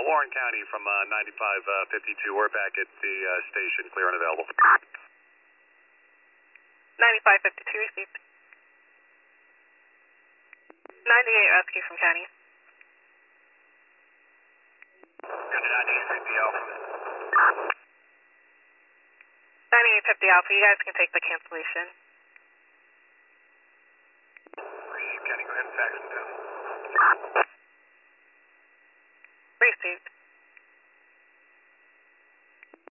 Warren County from 9552. We're back at the station, clear and available. 9552 received. 98 rescue from County. Good to 9850 Alpha. 9850 Alpha, you guys can take the cancellation. Receive County, go ahead and fax them down.